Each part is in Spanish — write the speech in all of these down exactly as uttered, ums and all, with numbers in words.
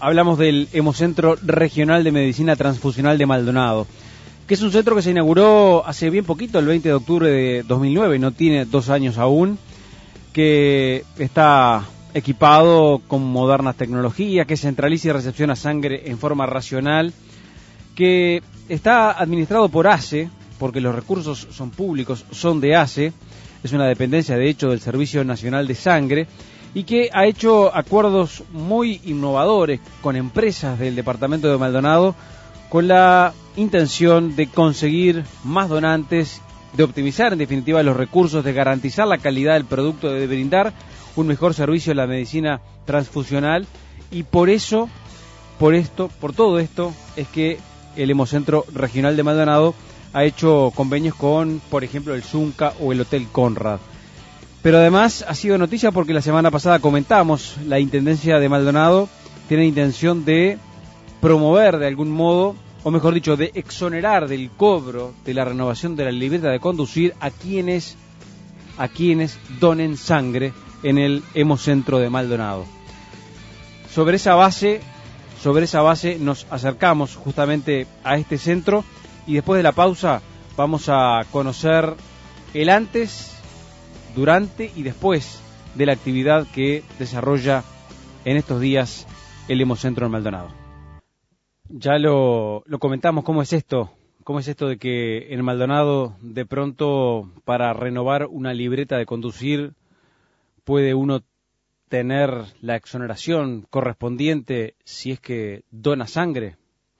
hablamos del Hemocentro Regional de Medicina Transfusional de Maldonado, que es un centro que se inauguró hace bien poquito, el veinte de octubre de dos mil nueve, no tiene dos años aún, que está equipado con modernas tecnologías, que centraliza y recepciona sangre en forma racional, que está administrado por A C E, porque los recursos son públicos, son de A C E, es una dependencia de hecho del Servicio Nacional de Sangre, y que ha hecho acuerdos muy innovadores con empresas del departamento de Maldonado con la intención de conseguir más donantes, de optimizar en definitiva los recursos, de garantizar la calidad del producto, de brindar un mejor servicio a la medicina transfusional, y por eso, por esto, por todo esto, es que el Hemocentro Regional de Maldonado ha hecho convenios con, por ejemplo, el Zunca o el Hotel Conrad. Pero además ha sido noticia porque la semana pasada comentamos, la Intendencia de Maldonado tiene intención de promover de algún modo, o mejor dicho, de exonerar del cobro de la renovación de la libreta de conducir a quienes, a quienes donen sangre en el Hemocentro de Maldonado. Sobre esa base, sobre esa base nos acercamos justamente a este centro, y después de la pausa vamos a conocer el antes, durante y después de la actividad que desarrolla en estos días el Hemocentro en Maldonado. Ya lo, lo comentamos, ¿cómo es esto? ¿Cómo es esto de que en Maldonado de pronto para renovar una libreta de conducir puede uno tener la exoneración correspondiente si es que dona sangre?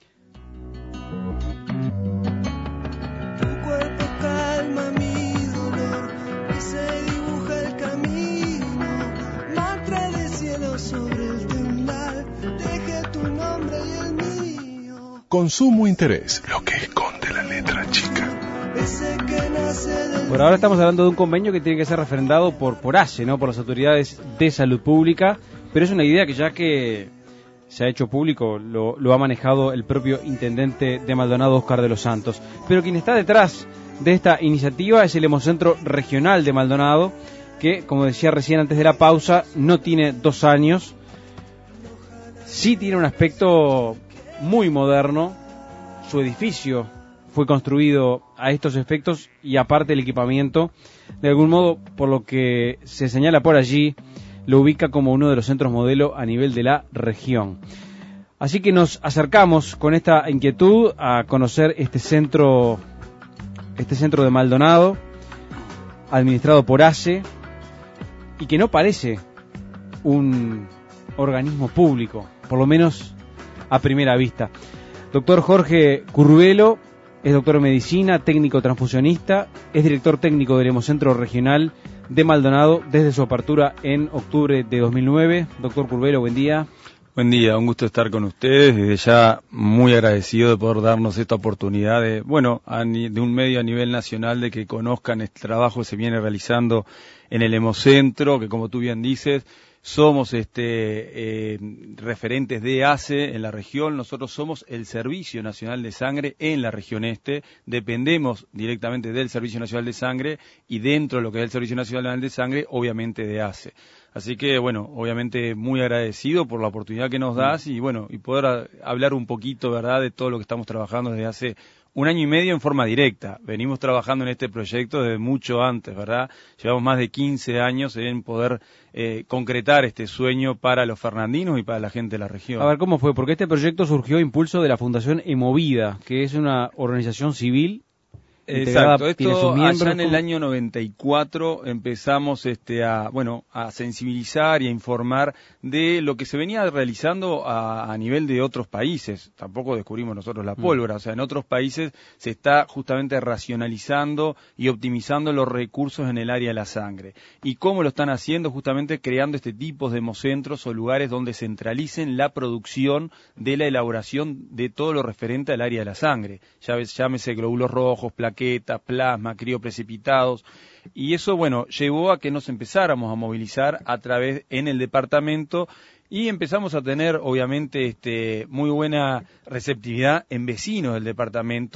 Consumo Interés, lo que esconde la letra chica. Por ahora estamos hablando de un convenio que tiene que ser refrendado por, por A C E, ¿no? Por las autoridades de salud pública, pero es una idea que ya que se ha hecho público, lo, lo ha manejado el propio intendente de Maldonado, Oscar de los Santos. Pero quien está detrás de esta iniciativa es el Hemocentro Regional de Maldonado, que, como decía recién antes de la pausa, no tiene dos años, sí tiene un aspecto muy moderno, su edificio fue construido a estos efectos y aparte el equipamiento, de algún modo, por lo que se señala por allí, lo ubica como uno de los centros modelo a nivel de la región. Así que nos acercamos con esta inquietud a conocer este centro, este centro de Maldonado, administrado por A C E, y que no parece un organismo público, por lo menos a primera vista. Doctor Jorge Curvelo es doctor en medicina, técnico transfusionista, es director técnico del Hemocentro Regional de Maldonado desde su apertura en octubre de dos mil nueve. Doctor Curvelo, buen día. Buen día, un gusto estar con ustedes, desde ya muy agradecido de poder darnos esta oportunidad de, bueno, a ni, de un medio a nivel nacional de que conozcan el trabajo que se viene realizando en el Hemocentro, que como tú bien dices, somos este eh, referentes de A C E en la región. Nosotros somos el Servicio Nacional de Sangre en la región este, dependemos directamente del Servicio Nacional de Sangre y dentro de lo que es el Servicio Nacional de Sangre, obviamente de A C E. Así que, bueno, obviamente muy agradecido por la oportunidad que nos das y, bueno, y poder a, hablar un poquito, ¿verdad?, de todo lo que estamos trabajando desde hace un año y medio en forma directa. Venimos trabajando en este proyecto desde mucho antes, ¿verdad? Llevamos más de quince años en poder eh, concretar este sueño para los fernandinos y para la gente de la región. A ver, ¿cómo fue? Porque este proyecto surgió a impulso de la Fundación Hemovida, que es una organización civil. Exacto, esto miembros, allá en el ¿cómo? año noventa y cuatro empezamos este a bueno a sensibilizar y a informar de lo que se venía realizando a, a nivel de otros países. Tampoco descubrimos nosotros la pólvora, mm. o sea, en otros países se está justamente racionalizando y optimizando los recursos en el área de la sangre. ¿Y cómo lo están haciendo? Justamente creando este tipo de hemocentros o lugares donde centralicen la producción de la elaboración de todo lo referente al área de la sangre. Ya ves, llámese glóbulos rojos, plaquetas, plasma, crioprecipitados, y eso, bueno, llevó a que nos empezáramos a movilizar a través en el departamento y empezamos a tener, obviamente, este, muy buena receptividad en vecinos del departamento,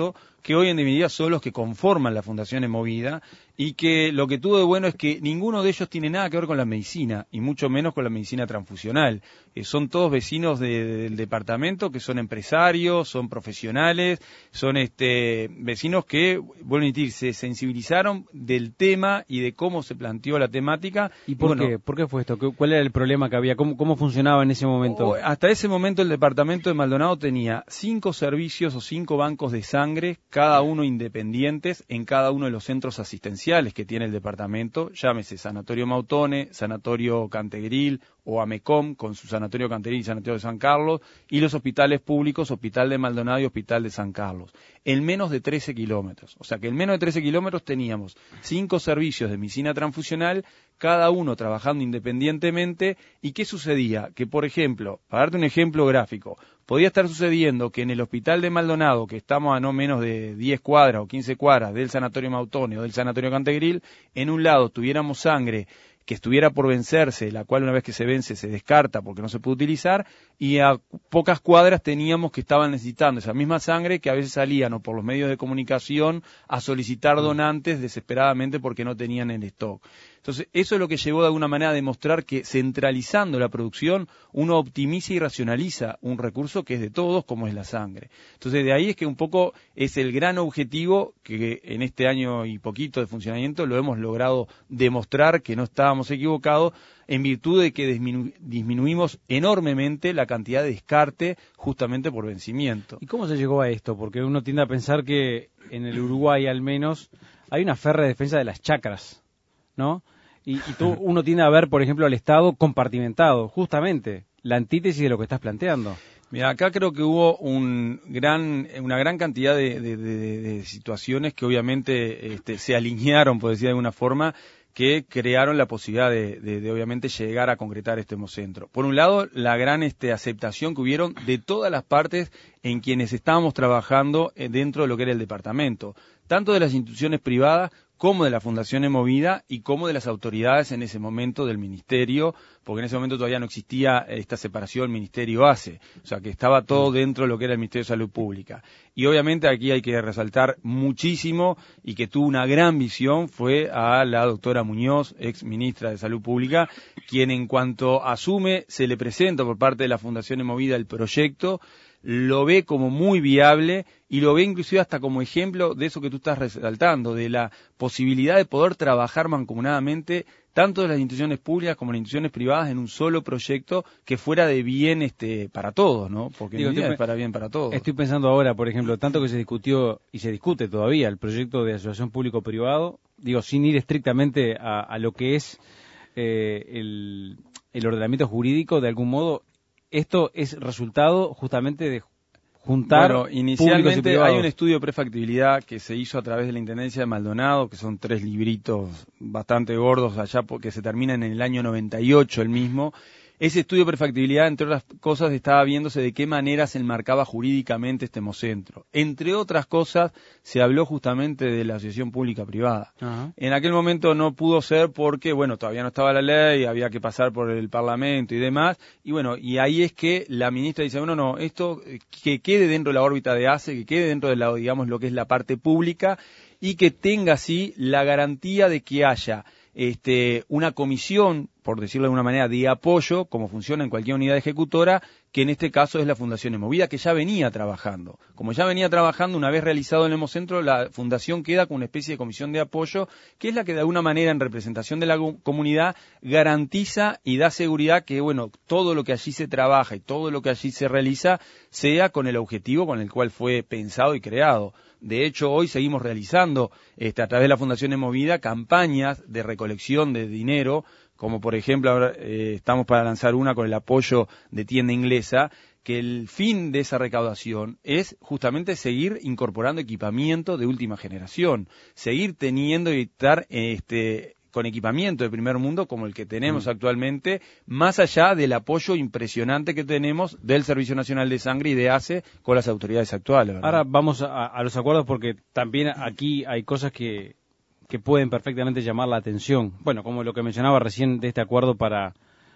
que hoy en día son los que conforman la Fundación Emovida, y que lo que tuvo de bueno es que ninguno de ellos tiene nada que ver con la medicina, y mucho menos con la medicina transfusional. Eh, son todos vecinos de, de, del departamento, que son empresarios, son profesionales, son este vecinos que, vuelvo a decir, se sensibilizaron del tema y de cómo se planteó la temática. ¿Y por, y bueno, qué? ¿Por qué fue esto? ¿Cuál era el problema que había? ¿Cómo, cómo funcionaba en ese momento? Hasta ese momento el departamento de Maldonado tenía cinco servicios o cinco bancos de sangre, cada uno independientes, en cada uno de los centros asistenciales que tiene el departamento, llámese Sanatorio Mautone, Sanatorio Cantegril o AMECOM, con su Sanatorio Cantegril y Sanatorio de San Carlos, y los hospitales públicos, Hospital de Maldonado y Hospital de San Carlos, en menos de trece kilómetros. O sea que en menos de trece kilómetros teníamos cinco servicios de medicina transfusional, cada uno trabajando independientemente. ¿Y qué sucedía? Que, por ejemplo, para darte un ejemplo gráfico, podía estar sucediendo que en el Hospital de Maldonado, que estamos a no menos de diez cuadras o quince cuadras del Sanatorio Mautone o del Sanatorio Cantegril, en un lado tuviéramos sangre que estuviera por vencerse, la cual una vez que se vence se descarta porque no se puede utilizar, y a pocas cuadras teníamos que estaban necesitando esa misma sangre, que a veces salían o por los medios de comunicación a solicitar donantes desesperadamente porque no tenían el stock. Entonces, eso es lo que llevó de alguna manera a demostrar que centralizando la producción uno optimiza y racionaliza un recurso que es de todos, como es la sangre. Entonces, de ahí es que un poco es el gran objetivo que en este año y poquito de funcionamiento lo hemos logrado demostrar que no estábamos equivocados, en virtud de que disminu- disminuimos enormemente la cantidad de descarte justamente por vencimiento. ¿Y cómo se llegó a esto? Porque uno tiende a pensar que en el Uruguay al menos hay una férrea defensa de las chacras, ¿no? Y, y tú, uno tiende a ver, por ejemplo, al Estado compartimentado, justamente, la antítesis de lo que estás planteando. Mira, acá creo que hubo un gran, una gran cantidad de, de, de, de situaciones que obviamente este, se alinearon, por decir de alguna forma, que crearon la posibilidad de, de, de obviamente llegar a concretar este hemocentro. Por un lado, la gran este, aceptación que hubieron de todas las partes en quienes estábamos trabajando dentro de lo que era el departamento, tanto de las instituciones privadas como de la Fundación Emovida y como de las autoridades en ese momento del Ministerio, porque en ese momento todavía no existía esta separación Ministerio-ACE, o sea que estaba todo dentro de lo que era el Ministerio de Salud Pública. Y obviamente aquí hay que resaltar muchísimo, y que tuvo una gran visión, fue a la doctora Muñoz, ex ministra de Salud Pública, quien en cuanto asume se le presenta por parte de la Fundación Emovida el proyecto, lo ve como muy viable y lo ve inclusive hasta como ejemplo de eso que tú estás resaltando, de la posibilidad de poder trabajar mancomunadamente tanto de las instituciones públicas como las instituciones privadas en un solo proyecto que fuera de bien este para todos, ¿no? Porque Digo, en realidad estoy, es para bien para todos. Estoy pensando ahora, por ejemplo, tanto que se discutió y se discute todavía el proyecto de asociación público-privado, digo, sin ir estrictamente a, a lo que es eh, el, el ordenamiento jurídico, de algún modo. Esto es resultado justamente de juntar bueno, inicialmente hay un estudio de prefactibilidad que se hizo a través de la Intendencia de Maldonado, que son tres libritos bastante gordos allá, porque se terminan en el año noventa y ocho el mismo. Ese estudio de prefactibilidad, entre otras cosas, estaba viéndose de qué manera se enmarcaba jurídicamente este hemocentro. Entre otras cosas, se habló justamente de la asociación pública-privada. Uh-huh. En aquel momento no pudo ser porque, bueno, todavía no estaba la ley, había que pasar por el Parlamento y demás, y bueno, y ahí es que la ministra dice, bueno, no, esto que quede dentro de la órbita de ACE, que quede dentro de la, digamos, lo que es la parte pública, y que tenga así la garantía de que haya Este, una comisión, por decirlo de alguna manera, de apoyo, como funciona en cualquier unidad ejecutora, que en este caso es la Fundación Emovida, que ya venía trabajando. Como ya venía trabajando, una vez realizado el hemocentro, la Fundación queda con una especie de comisión de apoyo, que es la que de alguna manera, en representación de la comunidad, garantiza y da seguridad que, bueno, todo lo que allí se trabaja y todo lo que allí se realiza, sea con el objetivo con el cual fue pensado y creado. De hecho, hoy seguimos realizando, este, a través de la Fundación Emovida, campañas de recolección de dinero, como por ejemplo ahora eh, estamos para lanzar una con el apoyo de Tienda Inglesa, que el fin de esa recaudación es justamente seguir incorporando equipamiento de última generación, seguir teniendo y estar este, con equipamiento de primer mundo como el que tenemos mm. actualmente, más allá del apoyo impresionante que tenemos del Servicio Nacional de Sangre y de ACE con las autoridades actuales, ¿verdad? Ahora vamos a, a los acuerdos, porque también aquí hay cosas que, que pueden perfectamente llamar la atención. Bueno, como lo que mencionaba recién de este acuerdo para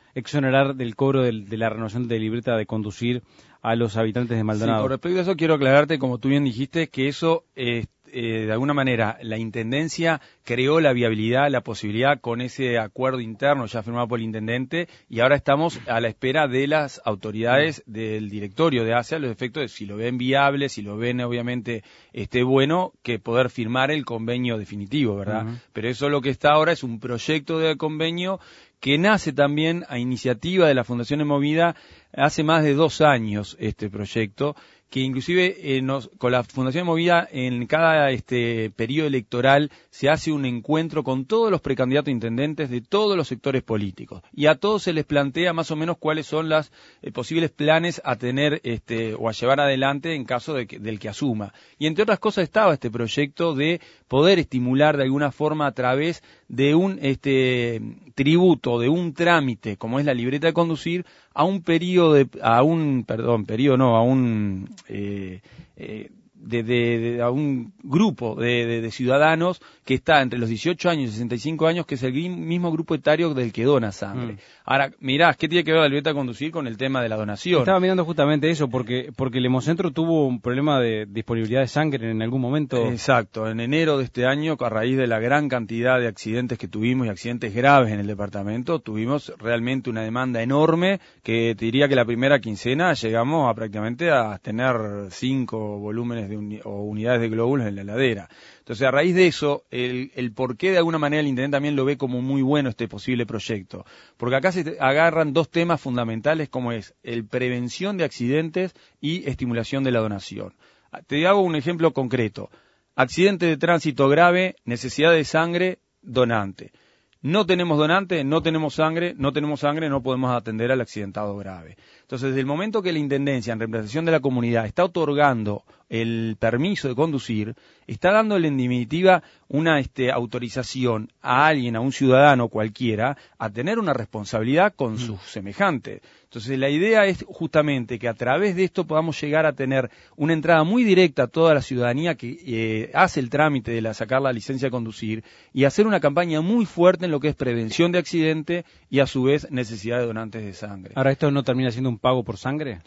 exonerar del cobro del, de la renovación de libreta de conducir a los habitantes de Maldonado. Sí, con respecto a eso quiero aclararte, como tú bien dijiste, que eso eh, eh, de alguna manera la Intendencia creó la viabilidad, la posibilidad con ese acuerdo interno ya firmado por el Intendente, y ahora estamos a la espera de las autoridades del directorio de A C E A, los efectos de si lo ven viable, si lo ven obviamente este bueno, que poder firmar el convenio definitivo, ¿verdad? Uh-huh. Pero eso lo que está ahora es un proyecto de convenio que nace también a iniciativa de la Fundación Emovida hace más de dos años este proyecto, que inclusive eh, nos, con la Fundación Emovida en cada este periodo electoral se hace un encuentro con todos los precandidatos a intendentes de todos los sectores políticos y a todos se les plantea más o menos cuáles son los eh, posibles planes a tener este o a llevar adelante en caso de que, del que asuma. Y entre otras cosas estaba este proyecto de poder estimular de alguna forma a través de un este tributo, de un trámite como es la libreta de conducir a un periodo de, a un perdón periodo no a un eh, eh, de, de, de a un grupo de, de, de ciudadanos que está entre los dieciocho años y sesenta y cinco años, que es el mismo grupo etario del que dona sangre. Mm. Ahora, mirá, ¿qué tiene que ver la libreta de conducir con el tema de la donación? Estaba mirando justamente eso, porque porque el Hemocentro tuvo un problema de disponibilidad de sangre en algún momento. Exacto, en enero de este año, a raíz de la gran cantidad de accidentes que tuvimos y accidentes graves en el departamento, tuvimos realmente una demanda enorme, que te diría que la primera quincena llegamos a prácticamente a tener cinco volúmenes de uni- o unidades de glóbulos en la heladera. Entonces, a raíz de eso, el, el por qué de alguna manera el Intendente también lo ve como muy bueno este posible proyecto. Porque acá se agarran dos temas fundamentales como es el prevención de accidentes y estimulación de la donación. Te hago un ejemplo concreto. Accidente de tránsito grave, necesidad de sangre, donante. No tenemos donante, no tenemos sangre, no tenemos sangre, no podemos atender al accidentado grave. Entonces, desde el momento que la Intendencia, en representación de la comunidad, está otorgando el permiso de conducir, está dándole en definitiva una este, autorización a alguien, a un ciudadano cualquiera, a tener una responsabilidad con mm. sus semejantes. Entonces, la idea es justamente que a través de esto podamos llegar a tener una entrada muy directa a toda la ciudadanía que eh, hace el trámite de la, sacar la licencia de conducir y hacer una campaña muy fuerte en lo que es prevención de accidente y a su vez necesidad de donantes de sangre. Ahora, ¿esto no termina siendo un pago por sangre?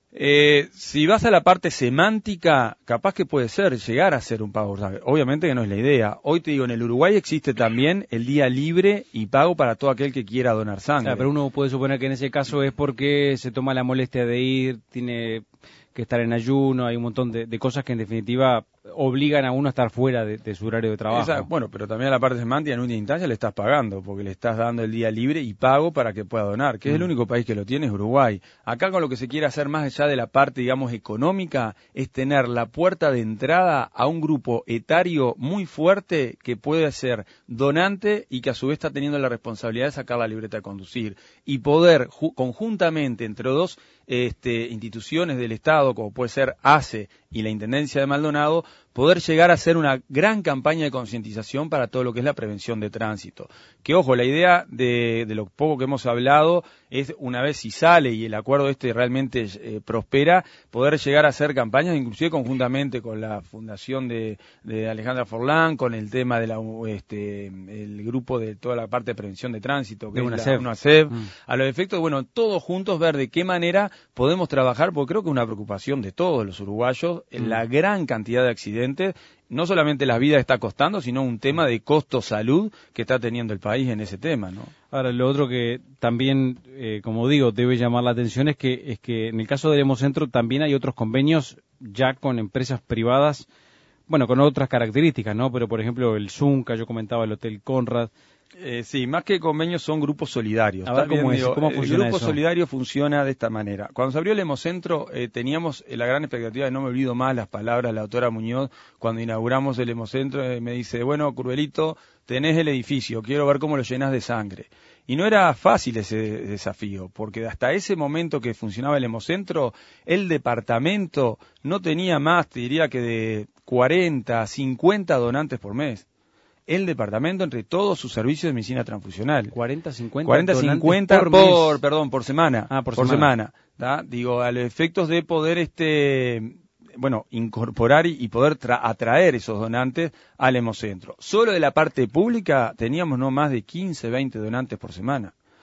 Eh, si vas a la parte semántica, capaz que puede ser, llegar a ser un pago por sangre. Obviamente que no es la idea. Hoy te digo, en el Uruguay existe también el día libre y pago para todo aquel que quiera donar sangre. Claro, pero uno puede suponer que en ese caso es porque se toma la molestia de ir, tiene que estar en ayuno, hay un montón de, de cosas que en definitiva obligan a uno a estar fuera de, de su horario de trabajo. Esa, bueno, pero también a la parte semántica en una instancia le estás pagando, porque le estás dando el día libre y pago para que pueda donar, que mm. es el único país que lo tiene, es Uruguay. Acá con lo que se quiere hacer más allá de la parte, digamos, económica, es tener la puerta de entrada a un grupo etario muy fuerte que puede ser donante y que a su vez está teniendo la responsabilidad de sacar la libreta de conducir y poder ju- conjuntamente entre dos este, instituciones del Estado, como puede ser A C E y la Intendencia de Maldonado, poder llegar a hacer una gran campaña de concientización para todo lo que es la prevención de tránsito. Que ojo, la idea de, de lo poco que hemos hablado es, una vez si sale y el acuerdo este realmente eh, prospera, poder llegar a hacer campañas, inclusive conjuntamente con la fundación de, de Alejandra Forlán, con el tema de la este el grupo de toda la parte de prevención de tránsito, que de es la UNACEF, mm. a los efectos, bueno, todos juntos ver de qué manera podemos trabajar, porque creo que es una preocupación de todos los uruguayos, mm. en la gran cantidad de accidentes. No solamente la vida está costando, sino un tema de costo-salud que está teniendo el país en ese tema, ¿no? Ahora, lo otro que también, eh, como digo, debe llamar la atención es que es que en el caso del Hemocentro también hay otros convenios ya con empresas privadas, bueno, con otras características, ¿no? Pero, por ejemplo, el Zunca, yo comentaba el Hotel Conrad. Eh, sí, más que convenios son grupos solidarios. A ver, ¿cómo, digo, ¿cómo funciona el grupo eso? solidario funciona de esta manera. Cuando se abrió el Hemocentro eh, teníamos eh, la gran expectativa, de no me olvido más las palabras de la doctora Muñoz, cuando inauguramos el Hemocentro, eh, me dice, bueno, Curvelito, tenés el edificio, quiero ver cómo lo llenás de sangre. Y no era fácil ese desafío, porque hasta ese momento que funcionaba el Hemocentro, el departamento no tenía más, te diría que de cuarenta, cincuenta donantes por mes. El departamento entre todos sus servicios de medicina transfusional. cuarenta, cincuenta cuarenta, cincuenta por, por perdón, por semana. Ah, por, por semana. semana. Digo, a los efectos de poder este bueno, incorporar y, y poder tra- atraer esos donantes al Hemocentro. Solo de la parte pública teníamos no más de quince, veinte donantes por semana.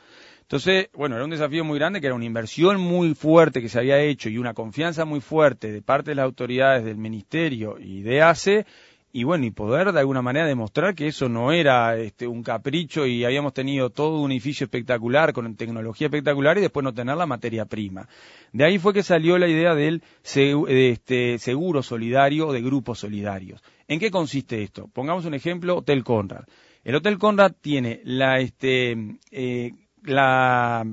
Entonces, bueno, era un desafío muy grande, que era una inversión muy fuerte que se había hecho y una confianza muy fuerte de parte de las autoridades del Ministerio y de ACE, y bueno, y poder de alguna manera demostrar que eso no era este, un capricho y habíamos tenido todo un edificio espectacular con tecnología espectacular y después no tener la materia prima. De ahí fue que salió la idea del de este, seguro solidario o de grupos solidarios. ¿En qué consiste esto? Pongamos un ejemplo, Hotel Conrad. El Hotel Conrad tiene la... este eh, la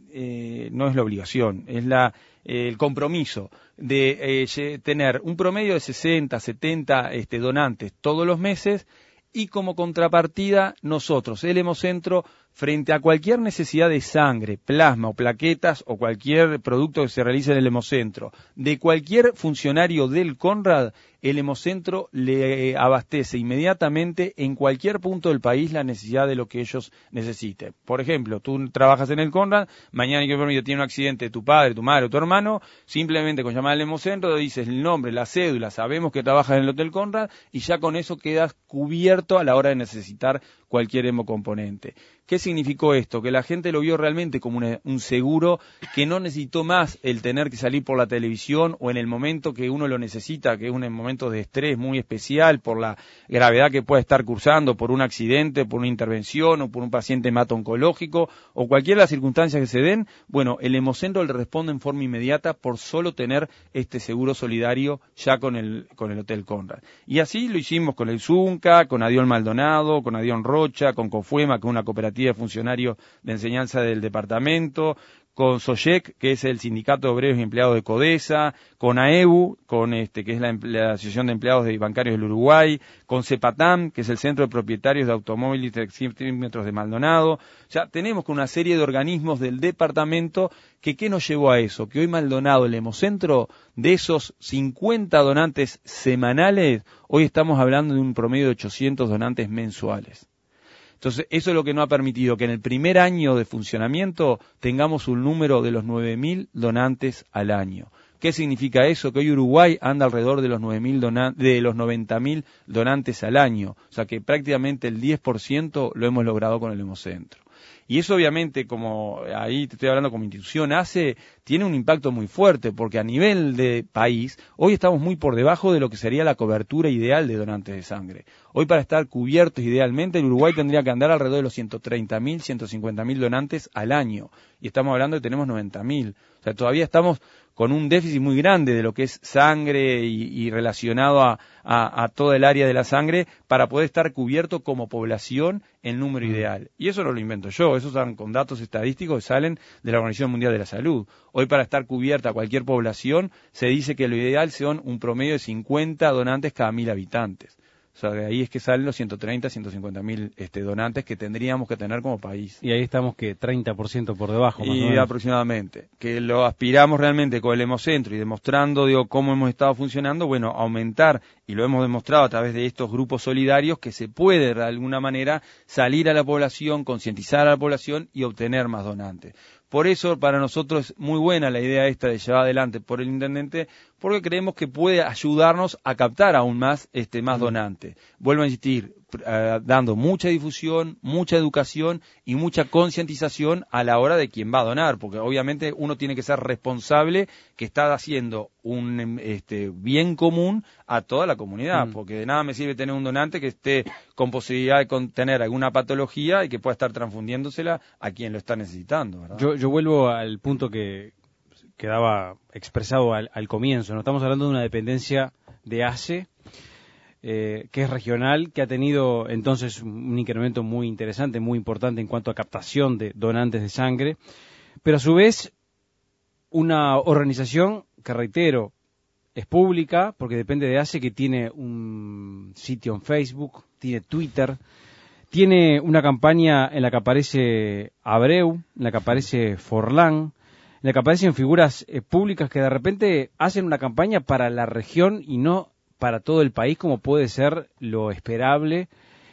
eh, no es la obligación, es la eh, el compromiso de eh, tener un promedio de sesenta, setenta este, donantes todos los meses, y como contrapartida nosotros, el Hemocentro, frente a cualquier necesidad de sangre, plasma o plaquetas o cualquier producto que se realice en el Hemocentro, de cualquier funcionario del Conrad, el Hemocentro le abastece inmediatamente en cualquier punto del país la necesidad de lo que ellos necesiten. Por ejemplo, tú trabajas en el Conrad, mañana y que permite tiene un accidente de tu padre, tu madre o tu hermano, simplemente con llamar al Hemocentro dices el nombre, la cédula, sabemos que trabajas en el Hotel Conrad y ya con eso quedas cubierto a la hora de necesitar cualquier hemocomponente. ¿Qué significó esto? Que la gente lo vio realmente como una, un seguro que no necesitó más el tener que salir por la televisión o en el momento que uno lo necesita, que es un momento de estrés muy especial por la gravedad que puede estar cursando, por un accidente, por una intervención o por un paciente hemato-oncológico o cualquiera de las circunstancias que se den. Bueno, el Hemocentro le responde en forma inmediata por solo tener este seguro solidario ya con el, con el Hotel Conrad. Y así lo hicimos con el Zunca, con Adión Maldonado, con Adión Rocha, con Cofuema, que es una cooperativa de funcionarios de enseñanza del departamento, con SOYEC, que es el Sindicato de Obreros y Empleados de CODESA, con AEBU, con este, que es la, la Asociación de Empleados de Bancarios del Uruguay, con CEPATAM, que es el Centro de Propietarios de Automóviles y Taxímetros de Maldonado. O sea, tenemos con una serie de organismos del departamento que ¿qué nos llevó a eso? Que hoy Maldonado, el Hemocentro, de esos cincuenta donantes semanales, hoy estamos hablando de un promedio de ochocientos donantes mensuales. Entonces, eso es lo que nos ha permitido que en el primer año de funcionamiento tengamos un número de los nueve mil donantes al año. ¿Qué significa eso? Que hoy Uruguay anda alrededor de los nueve mil donan- de los noventa mil donantes al año. O sea que prácticamente el diez por ciento lo hemos logrado con el Hemocentro. Y eso obviamente, como ahí te estoy hablando como institución, hace, tiene un impacto muy fuerte, porque a nivel de país, hoy estamos muy por debajo de lo que sería la cobertura ideal de donantes de sangre. Hoy para estar cubiertos idealmente, el Uruguay tendría que andar alrededor de los ciento treinta mil, ciento cincuenta mil donantes al año. Y estamos hablando de que tenemos noventa mil. O sea, todavía estamos con un déficit muy grande de lo que es sangre y, y relacionado a, a, a toda el área de la sangre para poder estar cubierto como población el número ideal. Y eso no lo invento yo, eso están con datos estadísticos que salen de la Organización Mundial de la Salud. Hoy para estar cubierta cualquier población se dice que lo ideal son un promedio de cincuenta donantes cada mil habitantes. O sea, de ahí es que salen los ciento treinta, ciento cincuenta mil este, donantes que tendríamos que tener como país. Y ahí estamos que treinta por ciento por debajo, más y o menos. Aproximadamente. Que lo aspiramos realmente con el Hemocentro y demostrando, digo, cómo hemos estado funcionando, bueno, aumentar, y lo hemos demostrado a través de estos grupos solidarios, que se puede de alguna manera salir a la población, concientizar a la población y obtener más donantes. Por eso, para nosotros es muy buena la idea esta de llevar adelante por el intendente, porque creemos que puede ayudarnos a captar aún más, este, más donantes. Vuelvo a insistir, eh, dando mucha difusión, mucha educación y mucha concientización a la hora de quien va a donar, porque obviamente uno tiene que ser responsable que está haciendo un este, bien común a toda la comunidad, mm. porque de nada me sirve tener un donante que esté con posibilidad de tener alguna patología y que pueda estar transfundiéndosela a quien lo está necesitando, ¿verdad? Yo, yo vuelvo al punto que quedaba expresado al, al comienzo, ¿no? Estamos hablando de una dependencia de ACE, eh, que es regional, que ha tenido entonces un incremento muy interesante, muy importante en cuanto a captación de donantes de sangre, pero a su vez una organización que, reitero, es pública, porque depende de ACE, que tiene un sitio en Facebook, tiene Twitter, tiene una campaña en la que aparece Abreu, en la que aparece Forlán, en la que aparecen figuras eh, públicas que de repente hacen una campaña para la región y no para todo el país, como puede ser lo esperable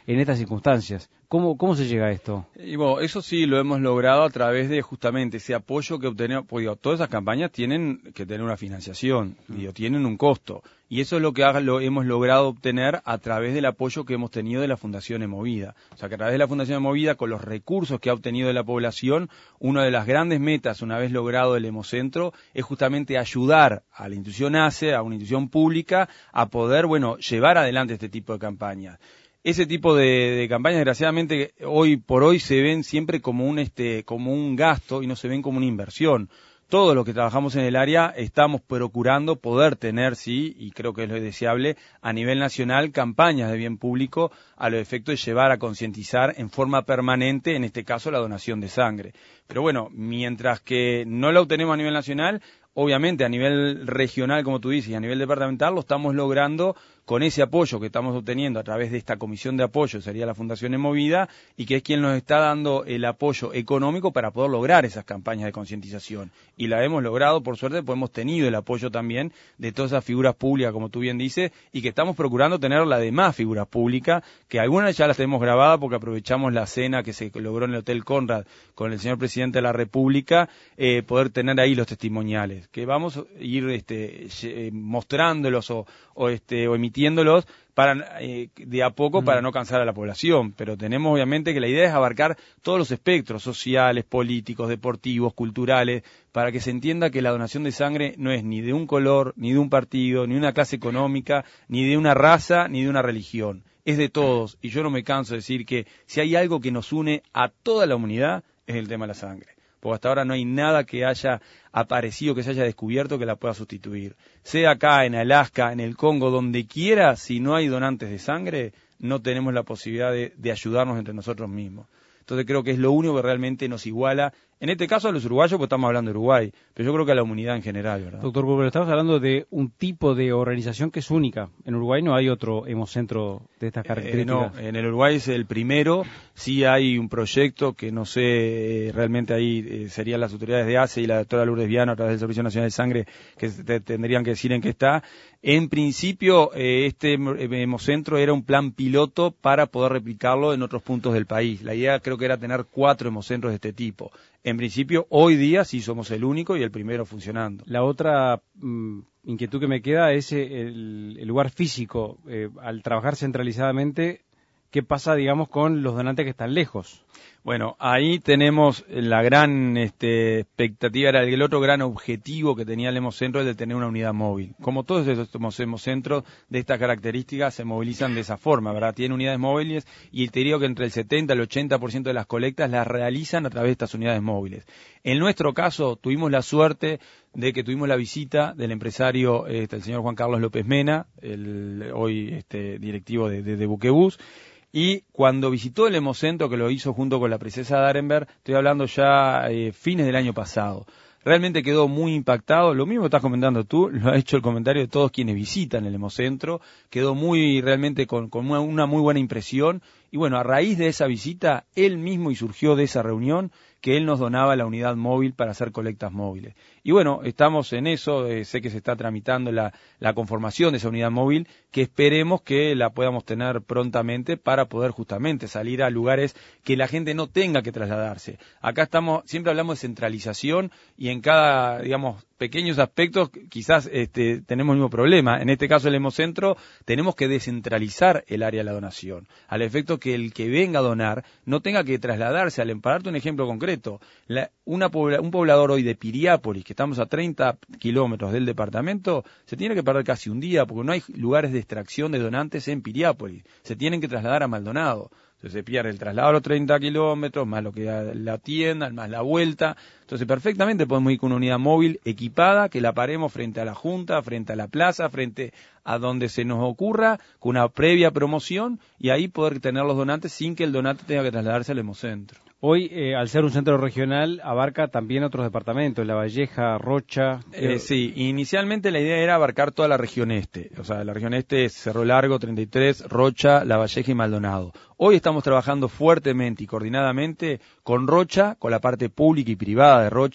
en estas circunstancias. ¿Cómo, cómo se llega a esto? Y bueno, eso sí lo hemos logrado a través de justamente ese apoyo que obtenemos. Pues digo, todas esas campañas tienen que tener una financiación, digo, tienen un costo. Y eso es lo que ha, lo hemos logrado obtener a través del apoyo que hemos tenido de la Fundación Emovida. O sea, que a través de la Fundación Emovida, con los recursos que ha obtenido de la población, una de las grandes metas, una vez logrado el Hemocentro, es justamente ayudar a la institución A C E, a una institución pública, a poder, bueno, llevar adelante este tipo de campañas. Ese tipo de, de campañas, desgraciadamente, hoy por hoy se ven siempre como un, este, como un gasto y no se ven como una inversión. Todos los que trabajamos en el área estamos procurando poder tener, sí, y creo que es lo deseable, a nivel nacional, campañas de bien público a los efectos de llevar a concientizar en forma permanente, en este caso, la donación de sangre. Pero bueno, mientras que no la obtenemos a nivel nacional, obviamente a nivel regional, como tú dices, y a nivel departamental, lo estamos logrando con ese apoyo que estamos obteniendo a través de esta comisión de apoyo, sería la Fundación Emovida, y que es quien nos está dando el apoyo económico para poder lograr esas campañas de concientización. Y la hemos logrado, por suerte, pues hemos tenido el apoyo también de todas esas figuras públicas, como tú bien dices, y que estamos procurando tener las demás figuras públicas, que algunas ya las tenemos grabadas porque aprovechamos la cena que se logró en el Hotel Conrad con el señor Presidente de la República, eh, poder tener ahí los testimoniales, que vamos a ir este, eh, mostrándolos o, o, este, o emitiéndolos para eh, de a poco para no cansar a la población, pero tenemos obviamente que la idea es abarcar todos los espectros sociales, políticos, deportivos, culturales, para que se entienda que la donación de sangre no es ni de un color, ni de un partido, ni de una clase económica, ni de una raza, ni de una religión, es de todos, y yo no me canso de decir que si hay algo que nos une a toda la humanidad es el tema de la sangre. Porque hasta ahora no hay nada que haya aparecido, que se haya descubierto que la pueda sustituir. Sea acá, en Alaska, en el Congo, donde quiera, si no hay donantes de sangre, no tenemos la posibilidad de, de ayudarnos entre nosotros mismos. Entonces creo que es lo único que realmente nos iguala, en este caso a los uruguayos, porque estamos hablando de Uruguay, pero yo creo que a la humanidad en general, ¿verdad? Doctor Burbero, estamos hablando de un tipo de organización que es única. En Uruguay no hay otro hemocentro de estas características. Eh, no, en el Uruguay es el primero, sí hay un proyecto que no sé, eh, realmente ahí eh, serían las autoridades de A C E y la doctora Lourdes Viano a través del Servicio Nacional de Sangre que te, tendrían que decir en qué está. En principio, eh, este hemocentro era un plan piloto para poder replicarlo en otros puntos del país. La idea creo que era tener cuatro hemocentros de este tipo. En principio, hoy día sí somos el único y el primero funcionando. La otra mmm, inquietud que me queda es el, el lugar físico. Eh, al trabajar centralizadamente, ¿qué pasa, digamos, con los donantes que están lejos? Bueno, ahí tenemos la gran este, expectativa, era el otro gran objetivo que tenía el Hemocentro, el de tener una unidad móvil. Como todos estos hemocentros de estas características se movilizan de esa forma, ¿verdad? Tienen unidades móviles y te digo que entre el setenta y el ochenta por ciento de las colectas las realizan a través de estas unidades móviles. En nuestro caso tuvimos la suerte de que tuvimos la visita del empresario, este, el señor Juan Carlos López Mena, el hoy este, directivo de, de, de Buquebús. Y cuando visitó el Hemocentro, que lo hizo junto con la princesa de Arenberg, estoy hablando ya eh, fines del año pasado, realmente quedó muy impactado. Lo mismo que estás comentando tú, lo ha hecho el comentario de todos quienes visitan el Hemocentro, quedó muy realmente con, con una, una muy buena impresión. Y bueno, a raíz de esa visita, él mismo y surgió de esa reunión que él nos donaba la unidad móvil para hacer colectas móviles. Y bueno, estamos en eso, eh, sé que se está tramitando la, la conformación de esa unidad móvil, que esperemos que la podamos tener prontamente para poder justamente salir a lugares que la gente no tenga que trasladarse. Acá estamos, siempre hablamos de centralización y en cada, digamos, pequeños aspectos quizás este, tenemos el mismo problema. En este caso el Hemocentro tenemos que descentralizar el área de la donación, al efecto que el que venga a donar no tenga que trasladarse. Al para darte un ejemplo concreto, la, una pobla, un poblador hoy de Piriápolis, que estamos a treinta kilómetros del departamento, se tiene que perder casi un día porque no hay lugares de extracción de donantes en Piriápolis, se tienen que trasladar a Maldonado. Entonces se pierde el traslado a los treinta kilómetros, más lo que da la tienda, más la vuelta. Entonces perfectamente podemos ir con una unidad móvil equipada, que la paremos frente a la Junta, frente a la plaza, frente a donde se nos ocurra, con una previa promoción, y ahí poder tener los donantes sin que el donante tenga que trasladarse al Hemocentro. Hoy, eh, al ser un centro regional, abarca también otros departamentos, La Valleja, Rocha. Eh, sí, inicialmente la idea era abarcar toda la región este. O sea, la región este es Cerro Largo, treinta y tres, Rocha, La Valleja y Maldonado. Hoy estamos trabajando fuertemente y coordinadamente con Rocha, con la parte pública y privada de Rocha,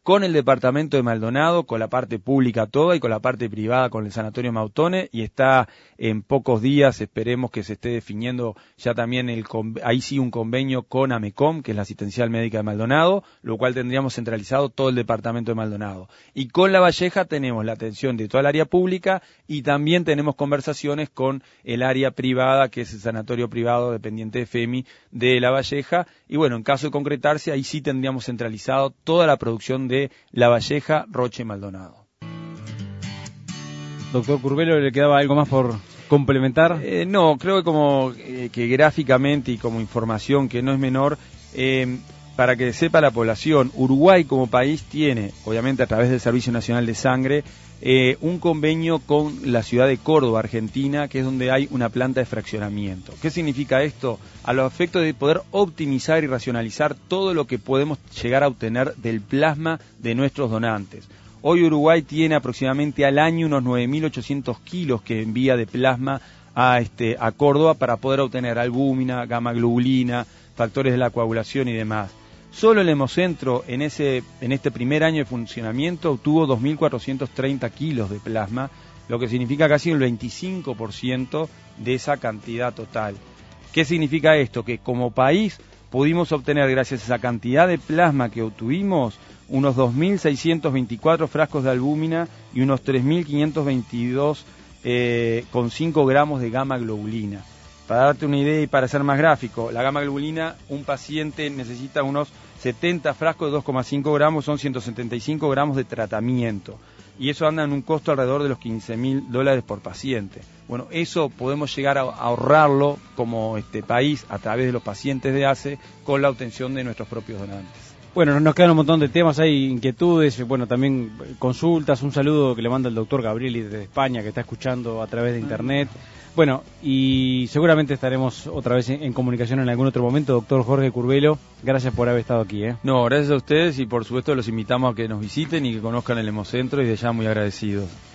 con el departamento de Maldonado, con la parte pública toda y con la parte privada con el Sanatorio Mautone, y está en pocos días, esperemos que se esté definiendo ya también el ahí sí un convenio con AMECOM, que es la Asistencial Médica de Maldonado, lo cual tendríamos centralizado todo el departamento de Maldonado. Y con La Valleja tenemos la atención de toda el área pública y también tenemos conversaciones con el área privada, que es el sanatorio privado dependiente de FEMI de La Valleja, y bueno, en caso de concretarse, ahí sí tendríamos centralizado toda la producción de La Valleja, Rocha y Maldonado. Doctor Curbelo, ¿le quedaba algo más por complementar? Eh, no, creo que como eh, que gráficamente y como información que no es menor, eh, para que sepa la población, Uruguay como país tiene, obviamente a través del Servicio Nacional de Sangre, eh, un convenio con la ciudad de Córdoba, Argentina, que es donde hay una planta de fraccionamiento. ¿Qué significa esto? A los efectos de poder optimizar y racionalizar todo lo que podemos llegar a obtener del plasma de nuestros donantes. Hoy Uruguay tiene aproximadamente al año unos nueve mil ochocientos kilos que envía de plasma a, este, a Córdoba para poder obtener albúmina, gamma globulina, factores de la coagulación y demás. Solo el Hemocentro en, ese, en este primer año de funcionamiento obtuvo dos mil cuatrocientos treinta kilos de plasma, lo que significa casi el veinticinco por ciento de esa cantidad total. ¿Qué significa esto? Que como país pudimos obtener, gracias a esa cantidad de plasma que obtuvimos, unos dos mil seiscientos veinticuatro frascos de albúmina y unos tres mil quinientos veintidós eh, con cinco gramos de gamma globulina. Para darte una idea y para ser más gráfico, la gamma globulina, un paciente necesita unos setenta frascos de dos coma cinco gramos, son ciento setenta y cinco gramos de tratamiento. Y eso anda en un costo alrededor de los quince mil dólares por paciente. Bueno, eso podemos llegar a ahorrarlo como este país a través de los pacientes de A C E con la obtención de nuestros propios donantes. Bueno, nos quedan un montón de temas, hay inquietudes, bueno, también consultas, un saludo que le manda el doctor Gabrieli desde España, que está escuchando a través de internet. Bueno, y seguramente estaremos otra vez en, en comunicación en algún otro momento. Doctor Jorge Curbelo, gracias por haber estado aquí. ¿eh? No, gracias a ustedes y por supuesto los invitamos a que nos visiten y que conozcan el Hemocentro y de ya muy agradecidos.